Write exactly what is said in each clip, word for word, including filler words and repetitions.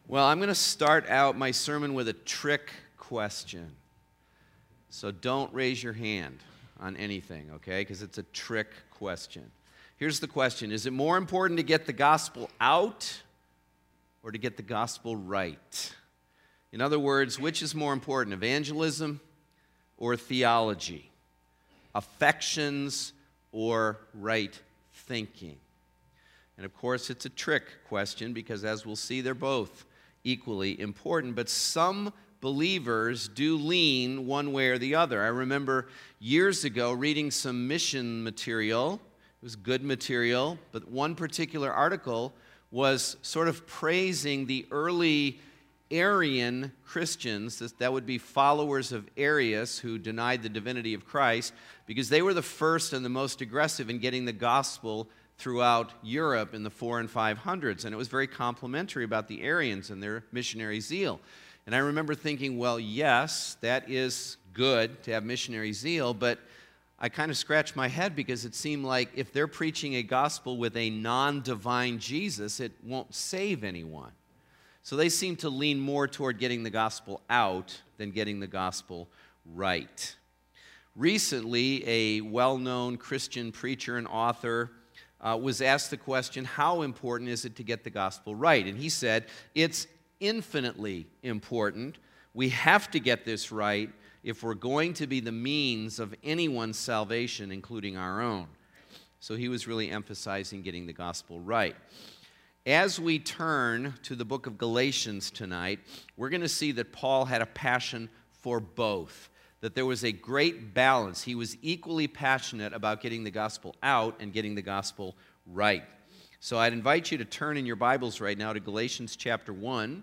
Well, I'm going to start out my sermon with a trick question. So don't raise your hand on anything, okay? Because it's a trick question. Here's the question. Is it more important to get the gospel out or to get the gospel right? In other words, which is more important, evangelism or theology? Affections or right thinking? And of course, it's a trick question because, as we'll see, they're both equally important. But some believers do lean one way or the other. I remember years ago reading some mission material. It was good material, but one particular article was sort of praising the early Arian Christians, that would be followers of Arius who denied the divinity of Christ, because they were the first and the most aggressive in getting the gospel throughout Europe in the four and five hundreds, and it was very complimentary about the Arians and their missionary zeal. And I remember thinking, well, yes, that is good to have missionary zeal, but I kind of scratched my head because it seemed like if they're preaching a gospel with a non-divine Jesus, it won't save anyone. So they seem to lean more toward getting the gospel out than getting the gospel right. Recently, a well-known Christian preacher and author uh, was asked the question, how important is it to get the gospel right? And he said, it's infinitely important. We have to get this right if we're going to be the means of anyone's salvation, including our own. So he was really emphasizing getting the gospel right. As we turn to the book of Galatians tonight, we're going to see that Paul had a passion for both, that there was a great balance. He was equally passionate about getting the gospel out and getting the gospel right. So I'd invite you to turn in your Bibles right now to Galatians chapter one.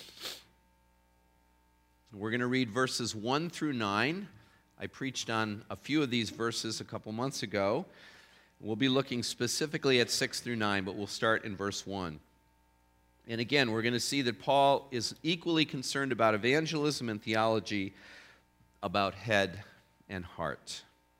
We're going to read verses one through nine. I preached on a few of these verses a couple months ago. We'll be looking specifically at six through nine, but we'll start in verse one. And again, we're going to see that Paul is equally concerned about evangelism and theology, about head and heart.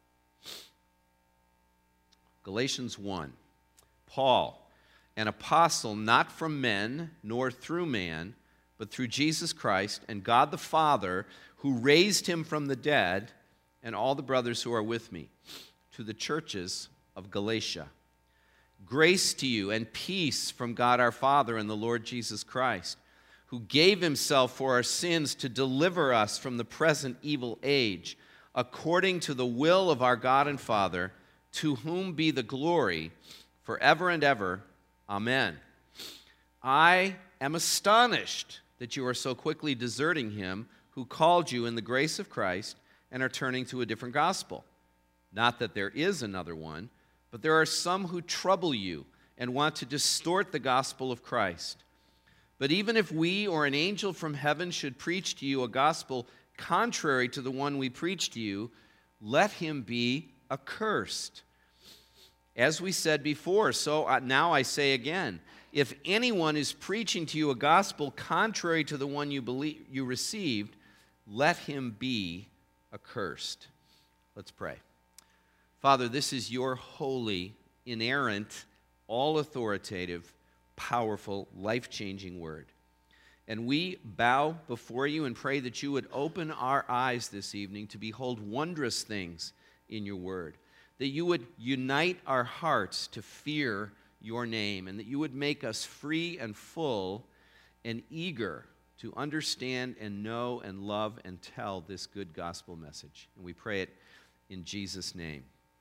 Galatians one. Paul, an apostle not from men nor through man, but through Jesus Christ and God the Father, who raised him from the dead, and all the brothers who are with me, to the churches of Galatia. Grace to you and peace from God our Father and the Lord Jesus Christ, who gave himself for our sins to deliver us from the present evil age, according to the will of our God and Father, to whom be the glory forever and ever. Amen. I am astonished that you are so quickly deserting him who called you in the grace of Christ and are turning to a different gospel. Not that there is another one, but there are some who trouble you and want to distort the gospel of Christ. But even if we or an angel from heaven should preach to you a gospel contrary to the one we preach to you, let him be accursed. As we said before, so now I say again, if anyone is preaching to you a gospel contrary to the one you believe you received, let him be accursed. Let's pray. Father, this is your holy, inerrant, all-authoritative, powerful, life-changing word. And we bow before you and pray that you would open our eyes this evening to behold wondrous things in your word, that you would unite our hearts to fear your name, and that you would make us free and full and eager to understand and know and love and tell this good gospel message. And we pray it in Jesus' name.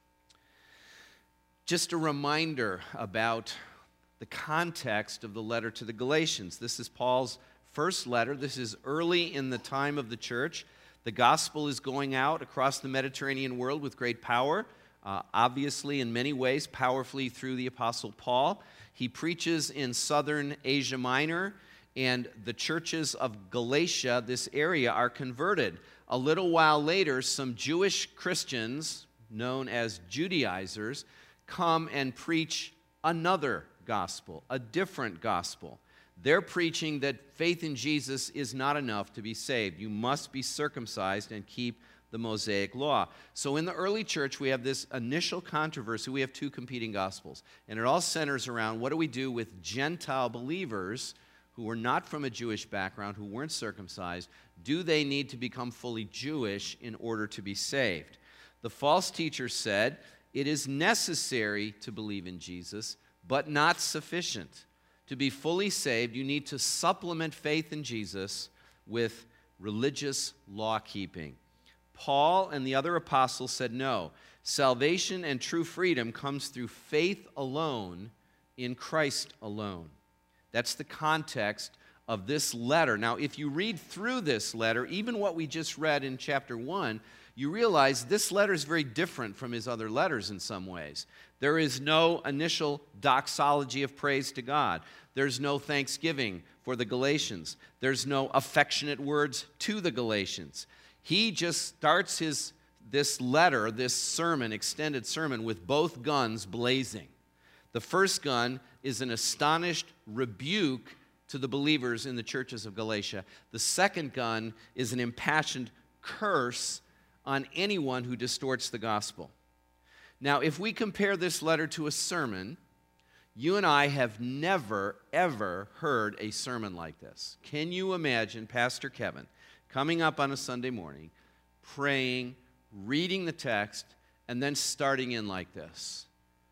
Just a reminder about the context of the letter to the Galatians. This is Paul's first letter. This is early in the time of the church. The gospel is going out across the Mediterranean world with great power, uh, obviously in many ways powerfully through the Apostle Paul. He preaches in southern Asia Minor, and the churches of Galatia, this area, are converted. A little while later, some Jewish Christians, known as Judaizers, come and preach another gospel, a different gospel. They're preaching that faith in Jesus is not enough to be saved. You must be circumcised and keep the Mosaic law. So in the early church, we have this initial controversy. We have two competing gospels. And it all centers around what do we do with Gentile believers who were not from a Jewish background, who weren't circumcised, do they need to become fully Jewish in order to be saved? The false teacher said, it is necessary to believe in Jesus, but not sufficient. To be fully saved, you need to supplement faith in Jesus with religious law-keeping. Paul and the other apostles said no. Salvation and true freedom comes through faith alone in Christ alone. That's the context of this letter. Now, if you read through this letter, even what we just read in chapter one, you realize this letter is very different from his other letters in some ways. There is no initial doxology of praise to God. There's no thanksgiving for the Galatians. There's no affectionate words to the Galatians. He just starts his this letter, this sermon, extended sermon, with both guns blazing. The first gun is an astonished rebuke to the believers in the churches of Galatia. The second gun is an impassioned curse on anyone who distorts the gospel. Now, if we compare this letter to a sermon, you and I have never, ever heard a sermon like this. Can you imagine Pastor Kevin coming up on a Sunday morning, praying, reading the text, and then starting in like this?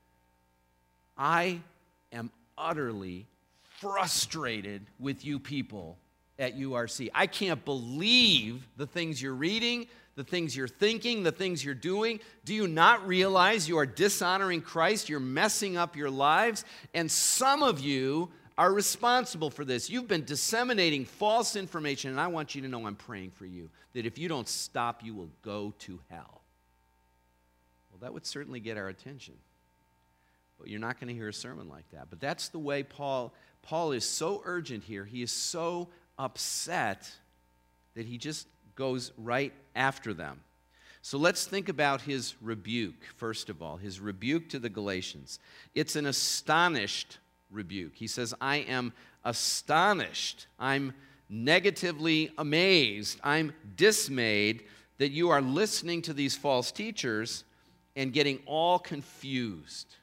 I am utterly frustrated with you people at U R C. I can't believe the things you're reading, the things you're thinking, the things you're doing. Do you not realize you are dishonoring Christ? You're messing up your lives, and some of you are responsible for this. You've been disseminating false information, and I want you to know I'm praying for you, that if you don't stop, you will go to hell. Well, that would certainly get our attention. But you're not going to hear a sermon like that. But that's the way Paul, Paul is so urgent here. He is so upset that he just goes right after them. So let's think about his rebuke, first of all, his rebuke to the Galatians. It's an astonished rebuke. He says, I am astonished. I'm negatively amazed. I'm dismayed that you are listening to these false teachers and getting all confused.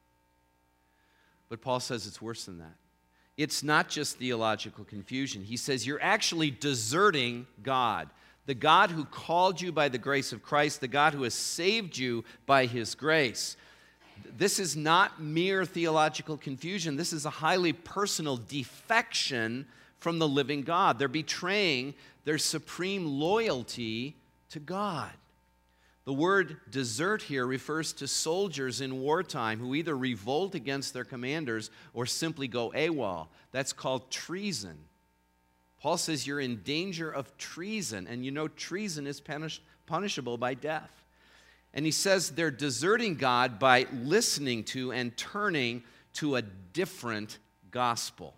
But Paul says it's worse than that. It's not just theological confusion. He says you're actually deserting God, the God who called you by the grace of Christ, the God who has saved you by his grace. This is not mere theological confusion. This is a highly personal defection from the living God. They're betraying their supreme loyalty to God. The word desert here refers to soldiers in wartime who either revolt against their commanders or simply go AWOL. That's called treason. Paul says you're in danger of treason, and you know treason is punish, punishable by death. And he says they're deserting God by listening to and turning to a different gospel.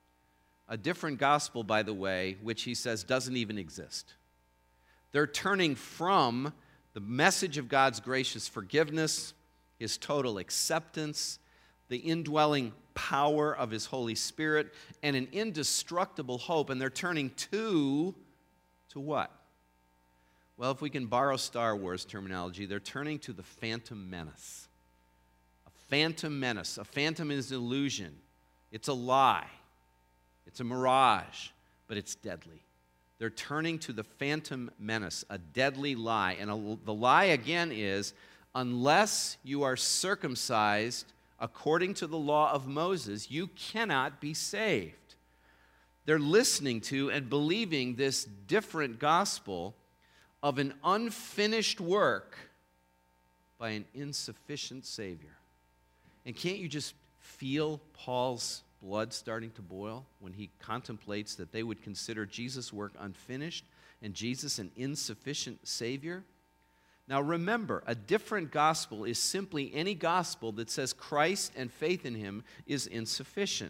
A different gospel, by the way, which he says doesn't even exist. They're turning from the message of God's gracious forgiveness, his total acceptance, the indwelling power of his Holy Spirit, and an indestructible hope. And they're turning to, to what? Well, if we can borrow Star Wars terminology, they're turning to the Phantom Menace. A phantom menace. A phantom is an illusion. It's a lie. It's a mirage, but it's deadly. They're turning to the Phantom Menace, a deadly lie. And a, the lie, again, is unless you are circumcised according to the law of Moses, you cannot be saved. They're listening to and believing this different gospel of an unfinished work by an insufficient Savior. And can't you just feel Paul's blood starting to boil when he contemplates that they would consider Jesus' work unfinished and Jesus an insufficient Savior? Now remember, a different gospel is simply any gospel that says Christ and faith in him is insufficient.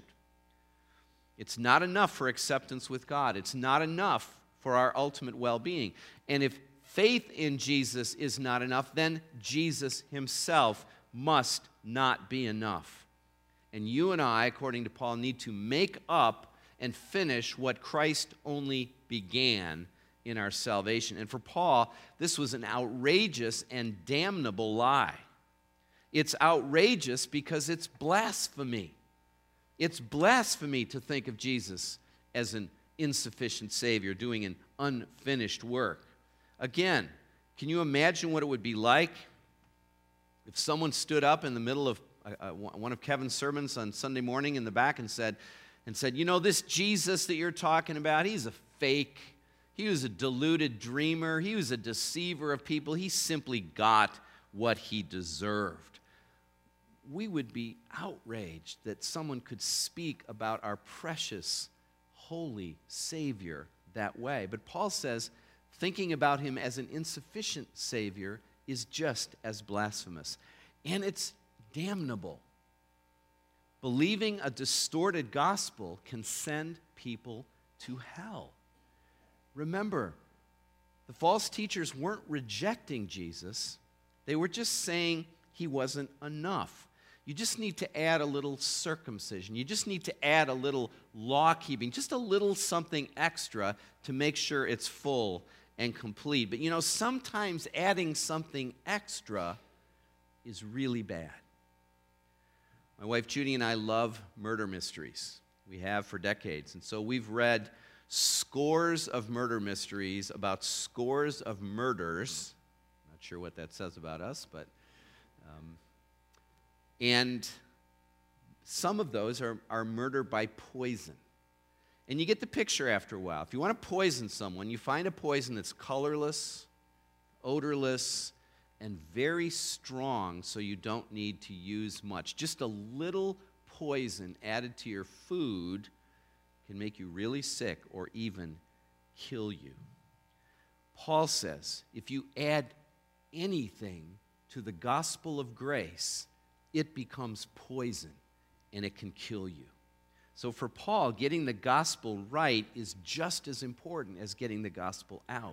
It's not enough for acceptance with God. It's not enough for our ultimate well-being. And if faith in Jesus is not enough, then Jesus himself must not be enough. And you and I, according to Paul, need to make up and finish what Christ only began in our salvation. And for Paul, this was an outrageous and damnable lie. It's outrageous because it's blasphemy. It's blasphemy to think of Jesus as an insufficient Savior doing an unfinished work. Again, can you imagine what it would be like if someone stood up in the middle of uh, one of Kevin's sermons on Sunday morning in the back and said, and said, you know, this Jesus that you're talking about, he's a fake. He was a deluded dreamer. He was a deceiver of people. He simply got what he deserved. We would be outraged that someone could speak about our precious, holy Savior that way. But Paul says thinking about him as an insufficient Savior is just as blasphemous. And it's damnable. Believing a distorted gospel can send people to hell. Remember, the false teachers weren't rejecting Jesus. They were just saying he wasn't enough. You just need to add a little circumcision. You just need to add a little law keeping, just a little something extra to make sure it's full and complete. But you know, sometimes adding something extra is really bad. My wife Judy and I love murder mysteries. We have for decades. And so we've read scores of murder mysteries about scores of murders. Not sure what that says about us, but... Um, And some of those are, are murder by poison. And you get the picture after a while. If you want to poison someone, you find a poison that's colorless, odorless, and very strong, so you don't need to use much. Just a little poison added to your food can make you really sick or even kill you. Paul says, if you add anything to the gospel of grace, it becomes poison, and it can kill you. So for Paul, getting the gospel right is just as important as getting the gospel out.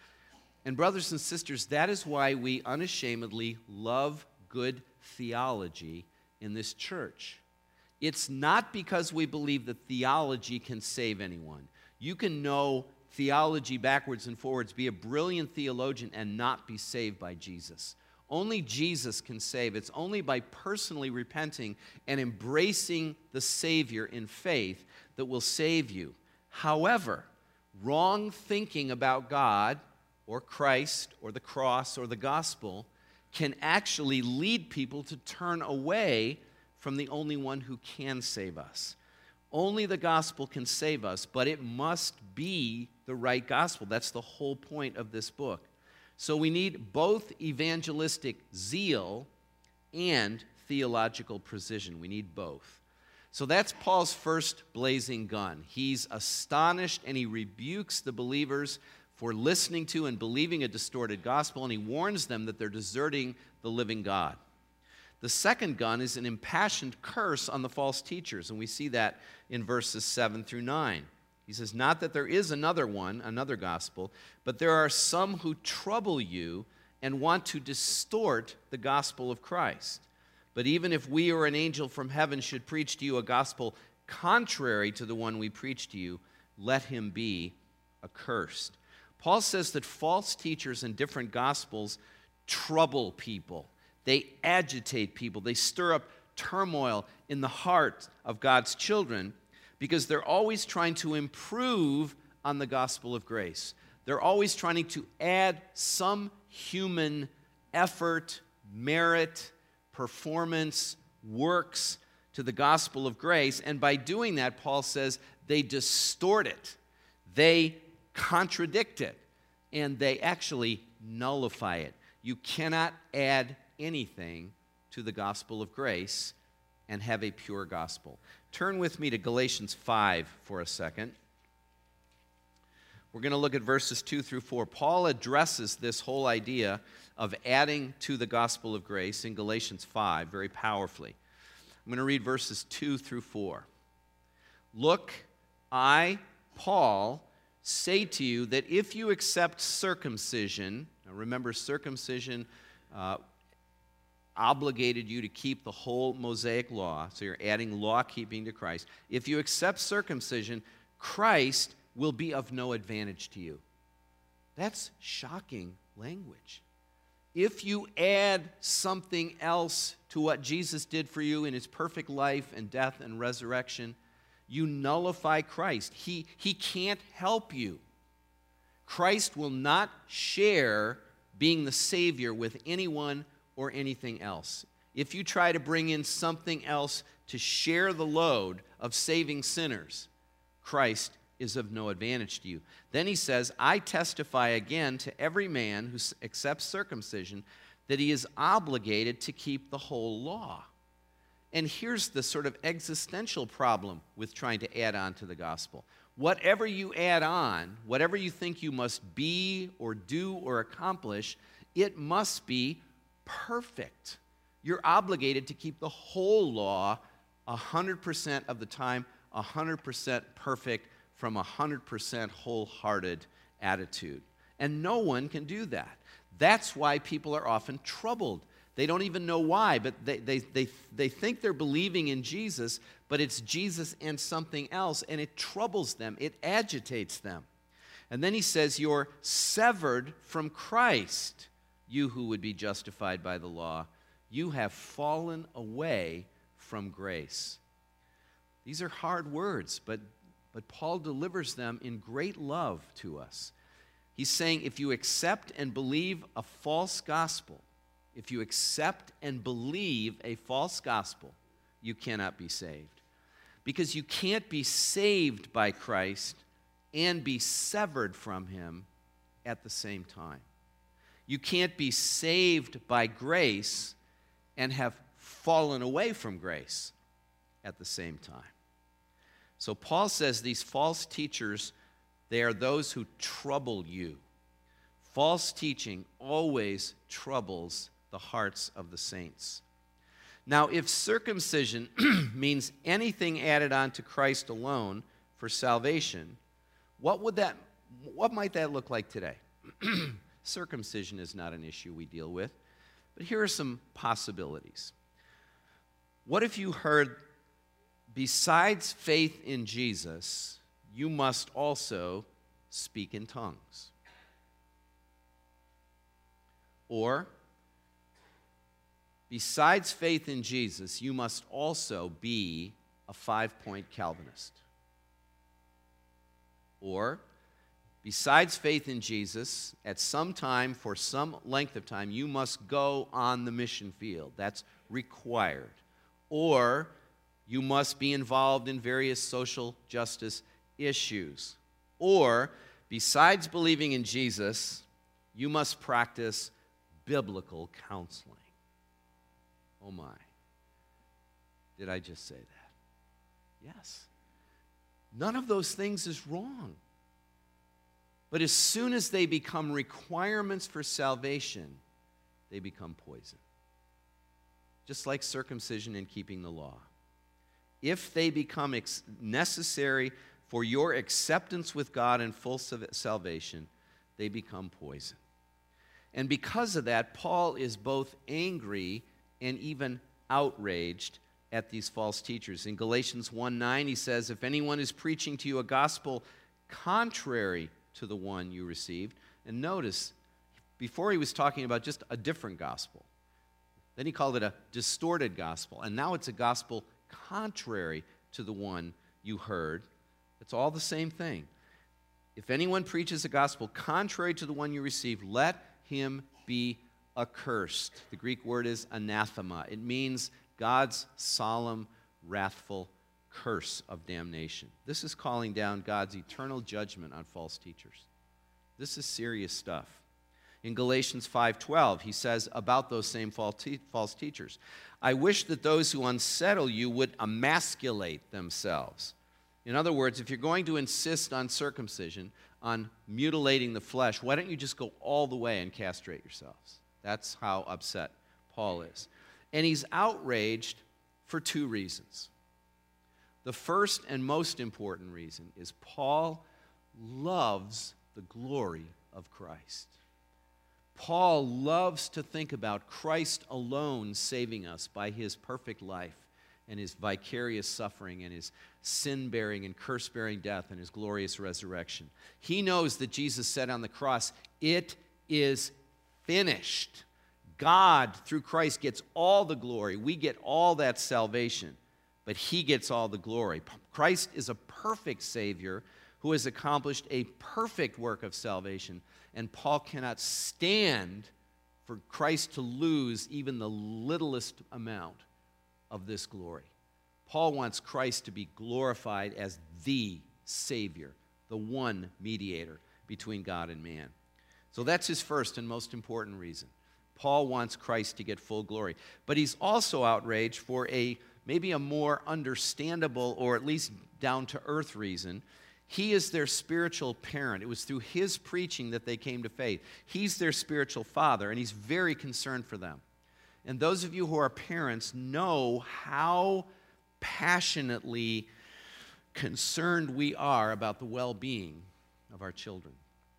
And brothers and sisters, that is why we unashamedly love good theology in this church. It's not because we believe that theology can save anyone. You can know theology backwards and forwards, be a brilliant theologian, and not be saved by Jesus. Only Jesus can save. It's only by personally repenting and embracing the Savior in faith that will save you. However, wrong thinking about God or Christ or the cross or the gospel can actually lead people to turn away from the only one who can save us. Only the gospel can save us, but it must be the right gospel. That's the whole point of this book. So we need both evangelistic zeal and theological precision. We need both. So that's Paul's first blazing gun. He's astonished and he rebukes the believers for listening to and believing a distorted gospel, and he warns them that they're deserting the living God. The second gun is an impassioned curse on the false teachers, and we see that in verses seven through nine. He says, not that there is another one, another gospel, but there are some who trouble you and want to distort the gospel of Christ. But even if we or an angel from heaven should preach to you a gospel contrary to the one we preach to you, let him be accursed. Paul says that false teachers in different gospels trouble people. They agitate people. They stir up turmoil in the heart of God's children, because they're always trying to improve on the gospel of grace. They're always trying to add some human effort, merit, performance, works to the gospel of grace. And by doing that, Paul says, they distort it, they contradict it, and they actually nullify it. You cannot add anything to the gospel of grace and have a pure gospel. Turn with me to Galatians five for a second. We're going to look at verses two through four. Paul addresses this whole idea of adding to the gospel of grace in Galatians five very powerfully. I'm going to read verses two through four. Look, I, Paul, say to you that if you accept circumcision, now remember circumcision uh, obligated you to keep the whole Mosaic law, so you're adding law keeping to Christ. If you accept circumcision, Christ will be of no advantage to you. That's shocking language. If you add something else to what Jesus did for you in his perfect life and death and resurrection, you nullify Christ. He, he can't help you. Christ will not share being the Savior with anyone or anything else. If you try to bring in something else to share the load of saving sinners, Christ is of no advantage to you. Then he says, I testify again to every man who accepts circumcision that he is obligated to keep the whole law. And here's the sort of existential problem with trying to add on to the gospel. Whatever you add on, whatever you think you must be or do or accomplish, it must be perfect. You're obligated to keep the whole law one hundred percent of the time, one hundred percent perfect, from a one hundred percent wholehearted attitude. And no one can do that. That's why people are often troubled. They don't even know why, but they, they, they, they think they're believing in Jesus, but it's Jesus and something else, and it troubles them. It agitates them. And then he says, you're severed from Christ, you who would be justified by the law. You have fallen away from grace. These are hard words, but But Paul delivers them in great love to us. He's saying if you accept and believe a false gospel, if you accept and believe a false gospel, you cannot be saved. Because you can't be saved by Christ and be severed from him at the same time. You can't be saved by grace and have fallen away from grace at the same time. So Paul says these false teachers, they are those who trouble you. False teaching always troubles the hearts of the saints. Now, if circumcision means anything added on to Christ alone for salvation, what would that, what might that look like today? Circumcision is not an issue we deal with, but here are some possibilities. What if you heard, besides faith in Jesus, you must also speak in tongues? Or, besides faith in Jesus, you must also be a five-point Calvinist. Or, besides faith in Jesus, at some time, for some length of time, you must go on the mission field. That's required. Or, you must be involved in various social justice issues. Or, besides believing in Jesus, you must practice biblical counseling. Oh my. Did I just say that? Yes. None of those things is wrong. But as soon as they become requirements for salvation, they become poison. Just like circumcision and keeping the law. If they become ex- necessary for your acceptance with God and full salvation, they become poison. And because of that, Paul is both angry and even outraged at these false teachers. In Galatians one nine, he says, if anyone is preaching to you a gospel contrary to the one you received, and notice, before he was talking about just a different gospel. Then he called it a distorted gospel, and now it's a gospel contrary to the one you heard. It's all the same thing. If anyone preaches a gospel contrary to the one you received, let him be accursed. The Greek word is anathema. It means God's solemn, wrathful curse of damnation. This is calling down God's eternal judgment on false teachers. This is serious stuff. In Galatians five twelve, he says about those same false teachers, I wish that those who unsettle you would emasculate themselves. In other words, if you're going to insist on circumcision, on mutilating the flesh, why don't you just go all the way and castrate yourselves? That's how upset Paul is. And he's outraged for two reasons. The first and most important reason is Paul loves the glory of Christ. Paul loves to think about Christ alone saving us by his perfect life and his vicarious suffering and his sin-bearing and curse-bearing death and his glorious resurrection. He knows that Jesus said on the cross, it is finished. God, through Christ, gets all the glory. We get all that salvation, but he gets all the glory. Christ is a perfect Savior who has accomplished a perfect work of salvation, and Paul cannot stand for Christ to lose even the littlest amount of this glory. Paul wants Christ to be glorified as the Savior, the one mediator between God and man. So that's his first and most important reason. Paul wants Christ to get full glory. But he's also outraged for a maybe a more understandable or at least down-to-earth reason. He is their spiritual parent. It was through his preaching that they came to faith. He's their spiritual father, and he's very concerned for them. And those of you who are parents know how passionately concerned we are about the well-being of our children.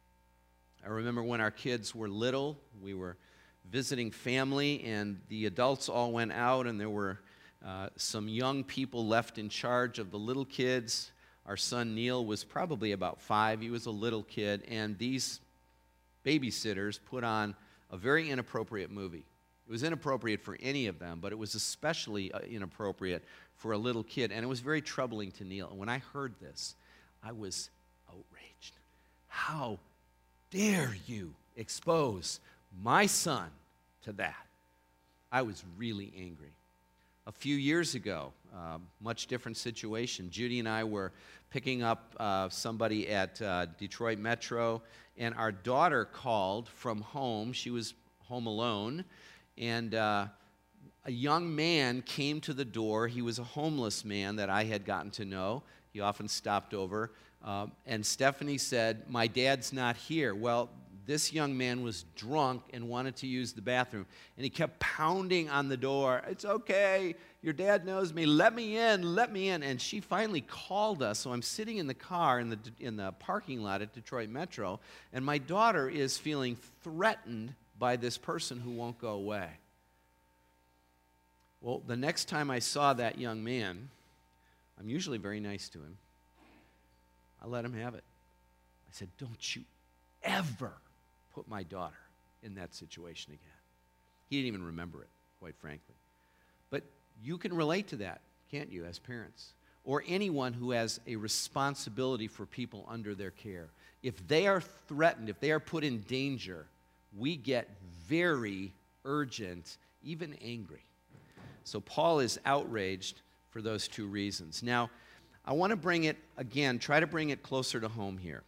I remember when our kids were little, we were visiting family, and the adults all went out, and there were uh, some young people left in charge of the little kids. Our son Neil was probably about five. He was a little kid, and these babysitters put on a very inappropriate movie. It was inappropriate for any of them, but it was especially uh, inappropriate for a little kid, and it was very troubling to Neil. And when I heard this, I was outraged. How dare you expose my son to that? I was really angry. A few years ago, uh, much different situation. Judy and I were picking up uh, somebody at uh, Detroit Metro, and our daughter called from home. She was home alone, and uh, a young man came to the door. He was a homeless man that I had gotten to know. He often stopped over. Um, and Stephanie said, "My dad's not here." Well, this young man was drunk and wanted to use the bathroom, and he kept pounding on the door. "It's okay, your dad knows me, let me in, let me in." And she finally called us, so I'm sitting in the car in the, in the parking lot at Detroit Metro, and my daughter is feeling threatened by this person who won't go away. Well, the next time I saw that young man, I'm usually very nice to him, I let him have it. I said, "Don't you ever put my daughter in that situation again." He didn't even remember it, quite frankly. But you can relate to that, can't you, as parents? Or anyone who has a responsibility for people under their care. If they are threatened, if they are put in danger, we get very urgent, even angry. So Paul is outraged for those two reasons. Now, I want to bring it, again, try to bring it closer to home here.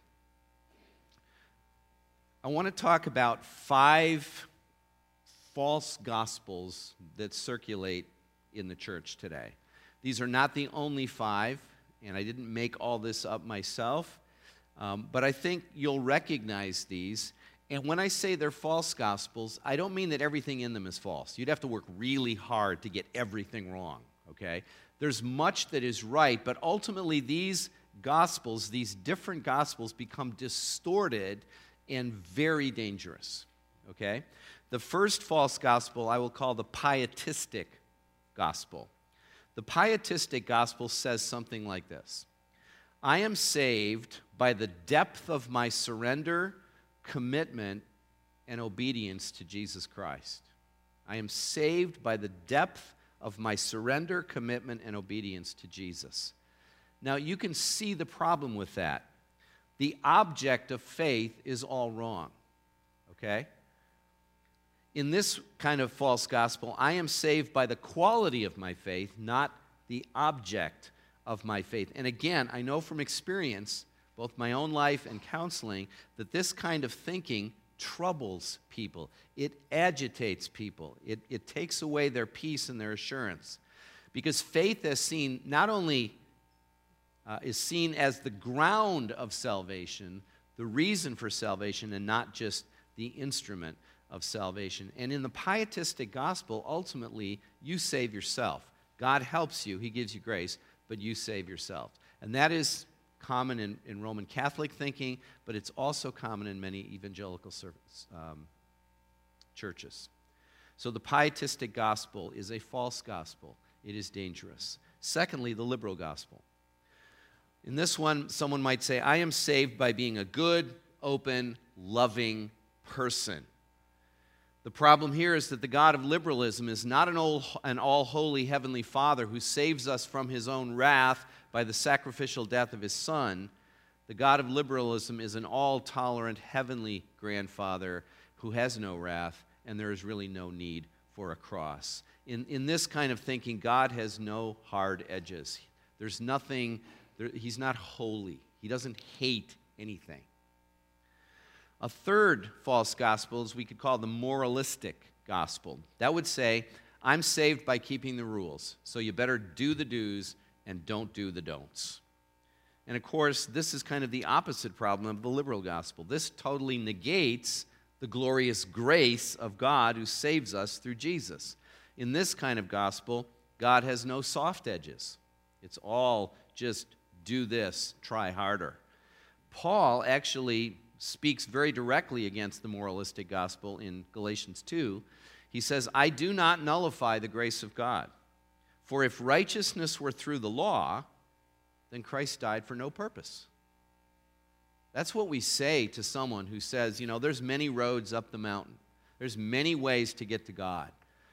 I want to talk about five false gospels that circulate in the church today. These are not the only five, and I didn't make all this up myself, um, but I think you'll recognize these. And when I say they're false gospels, I don't mean that everything in them is false. You'd have to work really hard to get everything wrong, okay? There's much that is right, but ultimately these gospels, these different gospels, become distorted and very dangerous, okay? The first false gospel I will call the pietistic gospel. The pietistic gospel says something like this: I am saved by the depth of my surrender, commitment, and obedience to Jesus Christ. I am saved by the depth of my surrender, commitment, and obedience to Jesus. Now, you can see the problem with that. The object of faith is all wrong, okay? In this kind of false gospel, I am saved by the quality of my faith, not the object of my faith. And again, I know from experience, both my own life and counseling, that this kind of thinking troubles people. It agitates people. It, it takes away their peace and their assurance. Because faith is seen, not only uh, is seen as the ground of salvation, the reason for salvation, and not just the instrument of salvation. And in the pietistic gospel, ultimately, you save yourself. God helps you. He gives you grace, but you save yourself. And that is common in, in Roman Catholic thinking, but it's also common in many evangelical service, um, churches. So the pietistic gospel is a false gospel. It is dangerous. Secondly, the liberal gospel. In this one, someone might say, I am saved by being a good, open, loving person. The problem here is that the God of liberalism is not an, old, an all-holy heavenly Father who saves us from his own wrath by the sacrificial death of his Son. The God of liberalism is an all-tolerant heavenly grandfather who has no wrath, and there is really no need for a cross. In, in this kind of thinking, God has no hard edges. There's nothing, there, he's not holy. He doesn't hate anything. A third false gospel is we could call the moralistic gospel. That would say, I'm saved by keeping the rules, so you better do the do's and don't do the don'ts. And of course, this is kind of the opposite problem of the liberal gospel. This totally negates the glorious grace of God who saves us through Jesus. In this kind of gospel, God has no soft edges. It's all just do this, try harder. Paul actually speaks very directly against the moralistic gospel in Galatians two. He says, I do not nullify the grace of God. For if righteousness were through the law, then Christ died for no purpose. That's what we say to someone who says, you know, there's many roads up the mountain. There's many ways to get to God.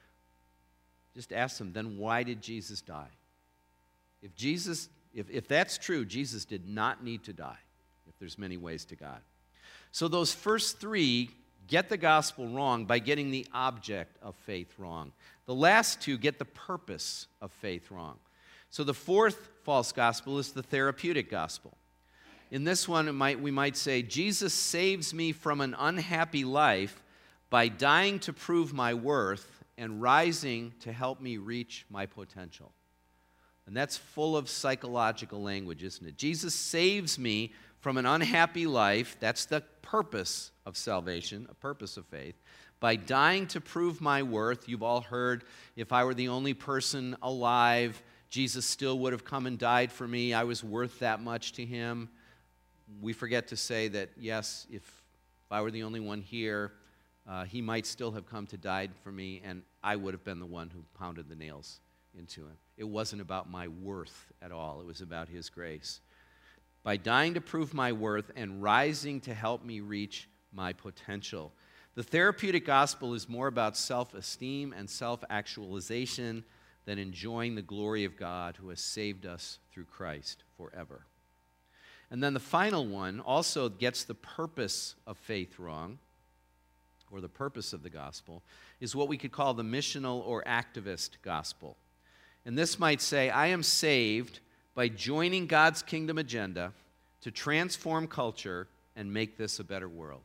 Just ask them, then why did Jesus die? If Jesus, if, if that's true, Jesus did not need to die if there's many ways to God. So those first three get the gospel wrong by getting the object of faith wrong. The last two get the purpose of faith wrong. So the fourth false gospel is the therapeutic gospel. In this one, it might, we might say, Jesus saves me from an unhappy life by dying to prove my worth and rising to help me reach my potential. And that's full of psychological language, isn't it? Jesus saves me from an unhappy life. That's the purpose of salvation, a purpose of faith. By dying to prove my worth. You've all heard, if I were the only person alive, Jesus still would have come and died for me. I was worth that much to him. We forget to say that, yes, if, if I were the only one here, uh, he might still have come to die for me, and I would have been the one who pounded the nails into him. It wasn't about my worth at all. It was about his grace. By dying to prove my worth and rising to help me reach my potential. The therapeutic gospel is more about self-esteem and self-actualization than enjoying the glory of God who has saved us through Christ forever. And then the final one also gets the purpose of faith wrong, or the purpose of the gospel, is what we could call the missional or activist gospel. And this might say, I am saved by joining God's kingdom agenda to transform culture and make this a better world.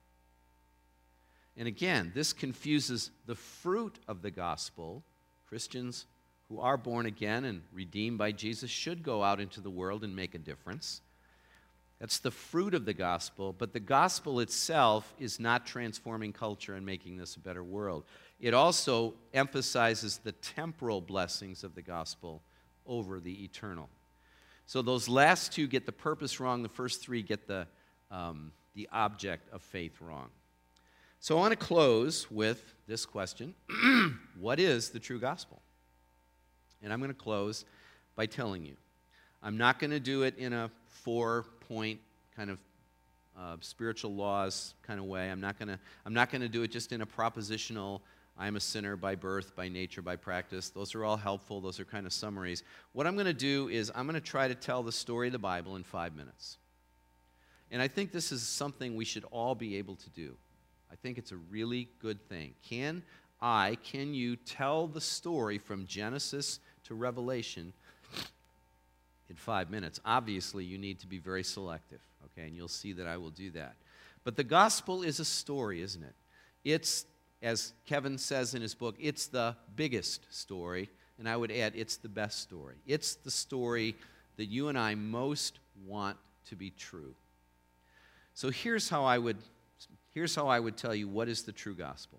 And again, this confuses the fruit of the gospel. Christians who are born again and redeemed by Jesus should go out into the world and make a difference. That's the fruit of the gospel, but the gospel itself is not transforming culture and making this a better world. It also emphasizes the temporal blessings of the gospel over the eternal. So those last two get the purpose wrong. The first three get the, um, the object of faith wrong. So I want to close with this question. What is the true gospel? And I'm going to close by telling you. I'm not going to do it in a four-point kind of uh, spiritual laws kind of way. I'm not going to I'm not going to do it just in a propositional, I'm a sinner by birth, by nature, by practice. Those are all helpful. Those are kind of summaries. What I'm going to do is I'm going to try to tell the story of the Bible in five minutes. And I think this is something we should all be able to do. I think it's a really good thing. Can I, can you tell the story from Genesis to Revelation in five minutes? Obviously, you need to be very selective, okay? And you'll see that I will do that. But the gospel is a story, isn't it? It's, as Kevin says in his book, it's the biggest story, and I would add, it's the best story. It's the story that you and I most want to be true. So here's how I would, here's how I would tell you what is the true gospel.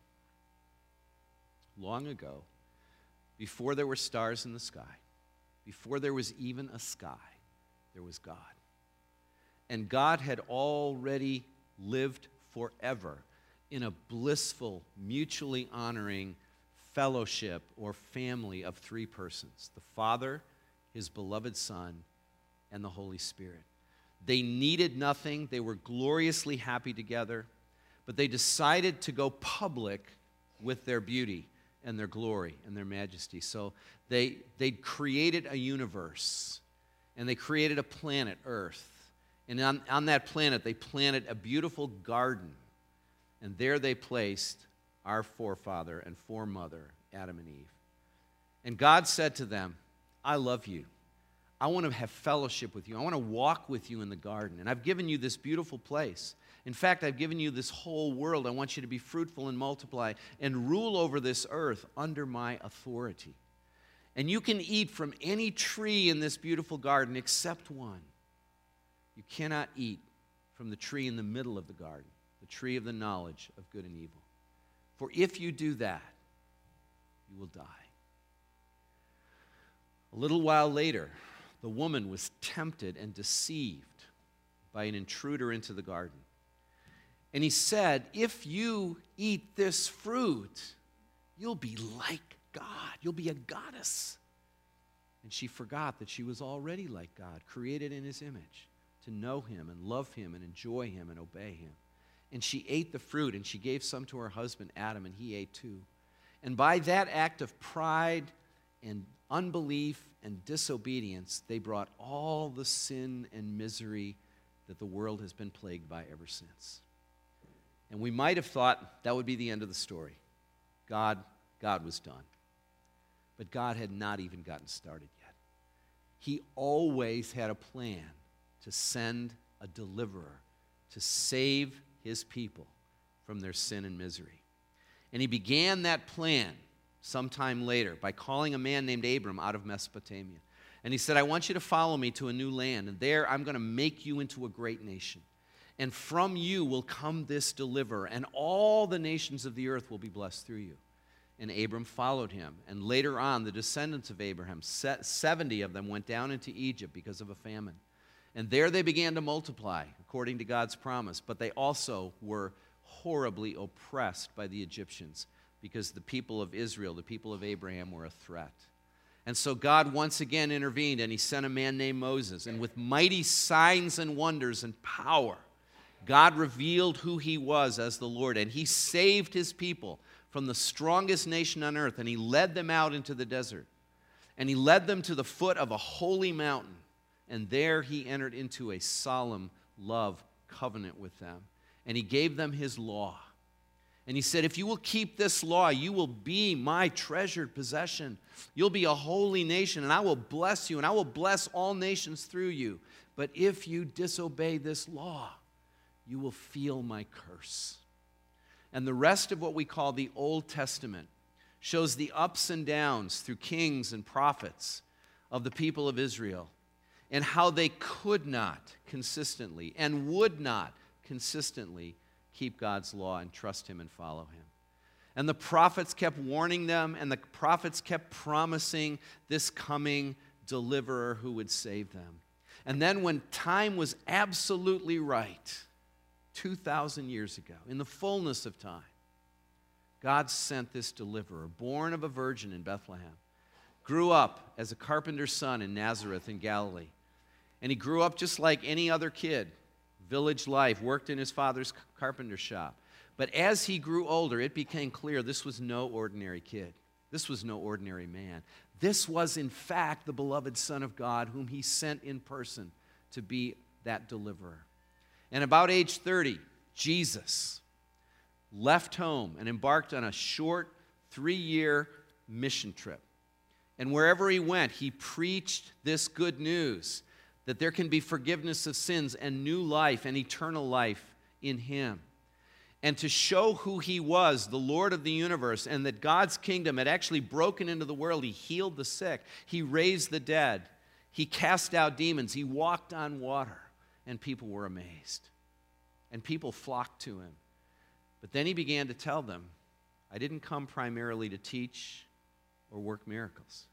Long ago, before there were stars in the sky, before there was even a sky, there was God. And God had already lived forever in a blissful, mutually honoring fellowship or family of three persons: the Father, his beloved Son, and the Holy Spirit. They needed nothing. They were gloriously happy together, but they decided to go public with their beauty and their glory and their majesty. So they, they created a universe, and they created a planet, Earth. And on, on that planet, they planted a beautiful garden. And there they placed our forefather and foremother, Adam and Eve. And God said to them, I love you. I want to have fellowship with you. I want to walk with you in the garden. And I've given you this beautiful place. In fact, I've given you this whole world. I want you to be fruitful and multiply and rule over this earth under my authority. And you can eat from any tree in this beautiful garden except one. You cannot eat from the tree in the middle of the garden, the tree of the knowledge of good and evil. For if you do that, you will die. A little while later, the woman was tempted and deceived by an intruder into the garden. And he said, if you eat this fruit, you'll be like God. You'll be a goddess. And she forgot that she was already like God, created in his image, to know him and love him and enjoy him and obey him. And she ate the fruit, and she gave some to her husband Adam, and he ate too. And by that act of pride and unbelief and disobedience, they brought all the sin and misery that the world has been plagued by ever since. And we might have thought that would be the end of the story. God, God was done. But God had not even gotten started yet. He always had a plan to send a deliverer to save his people from their sin and misery. And he began that plan sometime later by calling a man named Abram out of Mesopotamia. And he said, I want you to follow me to a new land, and there I'm going to make you into a great nation. And from you will come this deliverer, and all the nations of the earth will be blessed through you. And Abram followed him. And later on, the descendants of Abraham, seventy of them, went down into Egypt because of a famine. And there they began to multiply, according to God's promise. But they also were horribly oppressed by the Egyptians, because the people of Israel, the people of Abraham, were a threat. And so God once again intervened, and he sent a man named Moses. And with mighty signs and wonders and power, God revealed who he was as the Lord. And he saved his people from the strongest nation on earth, and he led them out into the desert. And he led them to the foot of a holy mountain. And there he entered into a solemn love covenant with them. And he gave them his law. And he said, if you will keep this law, you will be my treasured possession. You'll be a holy nation, and I will bless you, and I will bless all nations through you. But if you disobey this law, you will feel my curse. And the rest of what we call the Old Testament shows the ups and downs through kings and prophets of the people of Israel, and how they could not consistently and would not consistently keep God's law and trust him and follow him. And the prophets kept warning them, and the prophets kept promising this coming deliverer who would save them. And then when time was absolutely right, two thousand years ago, in the fullness of time, God sent this deliverer, born of a virgin in Bethlehem, grew up as a carpenter's son in Nazareth in Galilee. And he grew up just like any other kid, village life, worked in his father's carpenter shop. But as he grew older, it became clear this was no ordinary kid. This was no ordinary man. This was, in fact, the beloved Son of God, whom he sent in person to be that deliverer. And about age thirty, Jesus left home and embarked on a short three-year mission trip. And wherever he went, he preached this good news, that there can be forgiveness of sins and new life and eternal life in him. And to show who he was, the Lord of the universe, and that God's kingdom had actually broken into the world. He healed the sick. He raised the dead. He cast out demons. He walked on water. And people were amazed. And people flocked to him. But then he began to tell them, I didn't come primarily to teach or work miracles.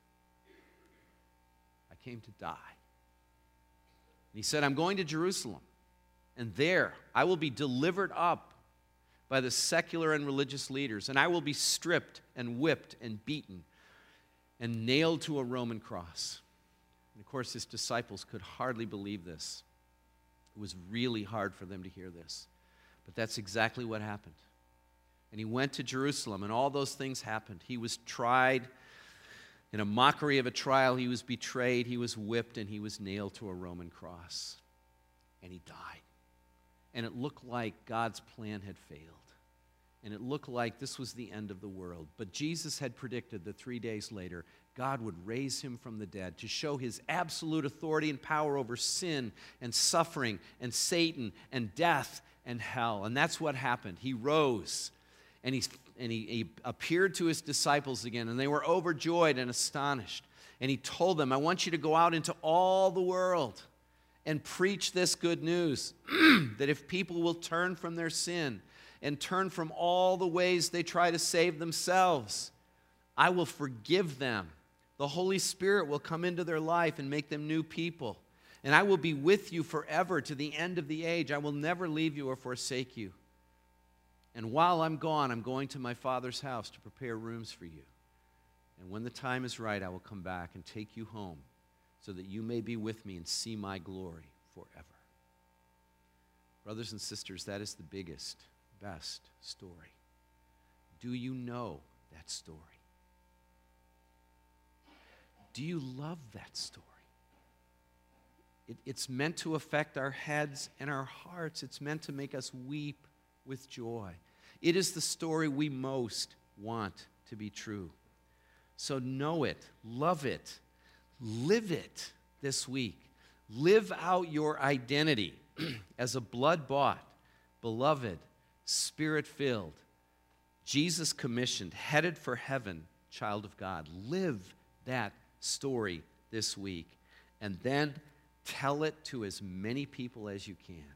I came to die. And he said, I'm going to Jerusalem, and there I will be delivered up by the secular and religious leaders, and I will be stripped and whipped and beaten and nailed to a Roman cross. And of course, his disciples could hardly believe this. It was really hard for them to hear this. But that's exactly what happened. And he went to Jerusalem, and all those things happened. He was tried. In a mockery of a trial, he was betrayed, he was whipped, and he was nailed to a Roman cross. And he died. And it looked like God's plan had failed. And it looked like this was the end of the world. But Jesus had predicted that three days later, God would raise him from the dead to show his absolute authority and power over sin and suffering and Satan and death and hell. And that's what happened. He rose. And, he, and he, he appeared to his disciples again, and they were overjoyed and astonished. And he told them, I want you to go out into all the world and preach this good news, that if people will turn from their sin and turn from all the ways they try to save themselves, I will forgive them. The Holy Spirit will come into their life and make them new people. And I will be with you forever to the end of the age. I will never leave you or forsake you. And while I'm gone, I'm going to my Father's house to prepare rooms for you. And when the time is right, I will come back and take you home so that you may be with me and see my glory forever. Brothers and sisters, that is the biggest, best story. Do you know that story? Do you love that story? It, it's meant to affect our heads and our hearts. It's meant to make us weep with joy. It is the story we most want to be true. So know it, love it, live it this week. Live out your identity as a blood-bought, beloved, Spirit-filled, Jesus-commissioned, headed for heaven child of God. Live that story this week, and then tell it to as many people as you can.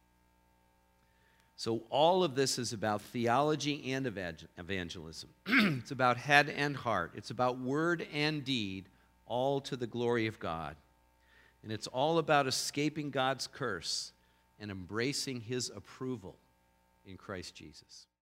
So all of this is about theology and evangelism. It's about head and heart. It's about word and deed, all to the glory of God. And it's all about escaping God's curse and embracing his approval in Christ Jesus.